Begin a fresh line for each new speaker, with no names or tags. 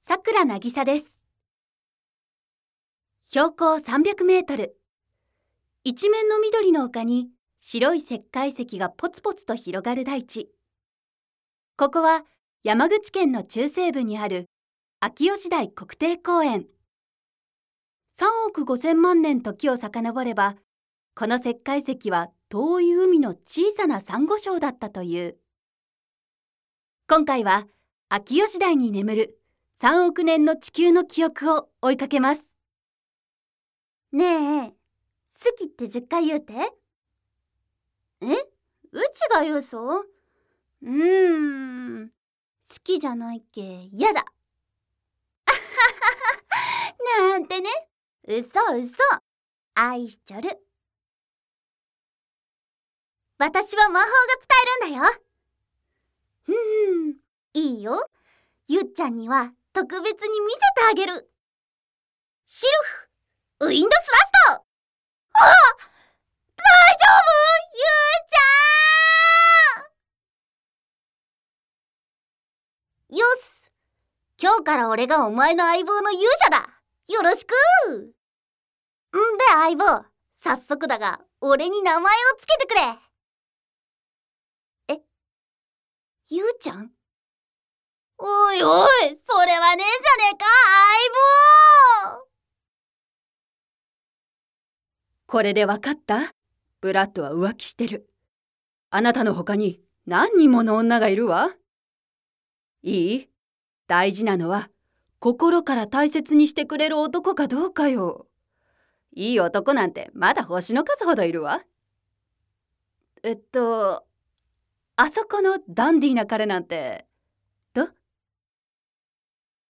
さくらなぎさです。標高300メートル。一面の緑の丘に白い石灰石がポツポツと広がる大地。ここは山口県の中西部にある秋吉台国定公園。3億5000万年時を遡れば、この石灰石は遠い海の小さなサンゴ礁だったという。今回は秋吉台に眠る3億年の地球の記憶を追いかけます。ねえ、好きって10回言うて。うちが言うそう？好きじゃないっけやだ。なんてね。嘘。愛しちょる。私は魔法が使えるんだよ。いいよ。ゆっちゃんには特別に見せてあげる。シルフ、ウィンドスラスト。大丈夫？ゆうちゃん。よし。今日から俺がお前の相棒の勇者だ。よろしく。んで相棒、早速だが俺に名前をつけてくれ。ゆうちゃん？おい、それはねえじゃねえか、相棒。
これでわかった？ブラッドは浮気してる。あなたの他に何人もの女がいるわ。いい？大事なのは心から大切にしてくれる男かどうかよ。いい男なんてまだ星の数ほどいるわ。あそこのダンディーな彼なんて